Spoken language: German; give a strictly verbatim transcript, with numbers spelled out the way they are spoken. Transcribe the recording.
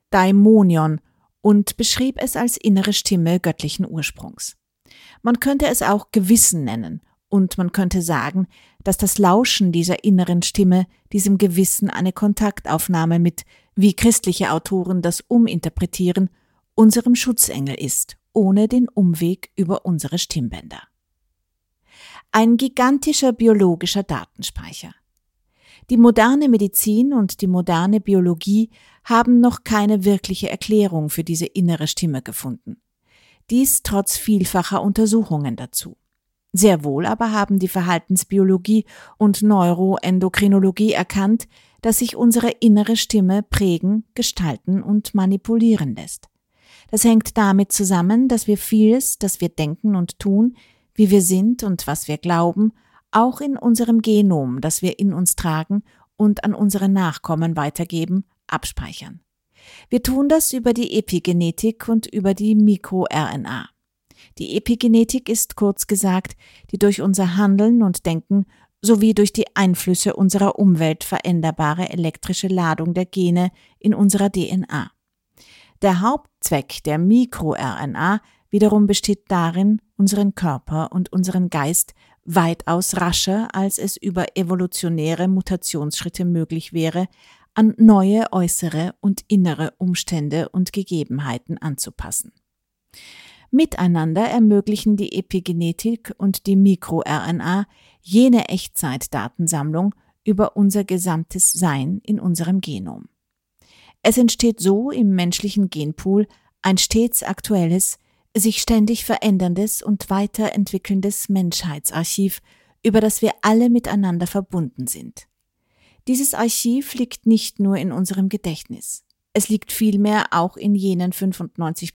Daimonion und beschrieb es als innere Stimme göttlichen Ursprungs. Man könnte es auch Gewissen nennen und man könnte sagen, dass das Lauschen dieser inneren Stimme, diesem Gewissen eine Kontaktaufnahme mit, wie christliche Autoren das uminterpretieren, unserem Schutzengel ist, ohne den Umweg über unsere Stimmbänder. Ein gigantischer biologischer Datenspeicher. Die moderne Medizin und die moderne Biologie haben noch keine wirkliche Erklärung für diese innere Stimme gefunden. Dies trotz vielfacher Untersuchungen dazu. Sehr wohl aber haben die Verhaltensbiologie und Neuroendokrinologie erkannt, dass sich unsere innere Stimme prägen, gestalten und manipulieren lässt. Das hängt damit zusammen, dass wir vieles, das wir denken und tun, wie wir sind und was wir glauben, auch in unserem Genom, das wir in uns tragen und an unsere Nachkommen weitergeben, abspeichern. Wir tun das über die Epigenetik und über die MikroR N A. Die Epigenetik ist kurz gesagt die durch unser Handeln und Denken sowie durch die Einflüsse unserer Umwelt veränderbare elektrische Ladung der Gene in unserer D N A. Der Hauptzweck der MikroR N A wiederum besteht darin, unseren Körper und unseren Geist weitaus rascher, als es über evolutionäre Mutationsschritte möglich wäre, an neue äußere und innere Umstände und Gegebenheiten anzupassen. Miteinander ermöglichen die Epigenetik und die MikroR N A jene Echtzeitdatensammlung über unser gesamtes Sein in unserem Genom. Es entsteht so im menschlichen Genpool ein stets aktuelles, sich ständig veränderndes und weiterentwickelndes Menschheitsarchiv, über das wir alle miteinander verbunden sind. Dieses Archiv liegt nicht nur in unserem Gedächtnis. Es liegt vielmehr auch in jenen fünfundneunzig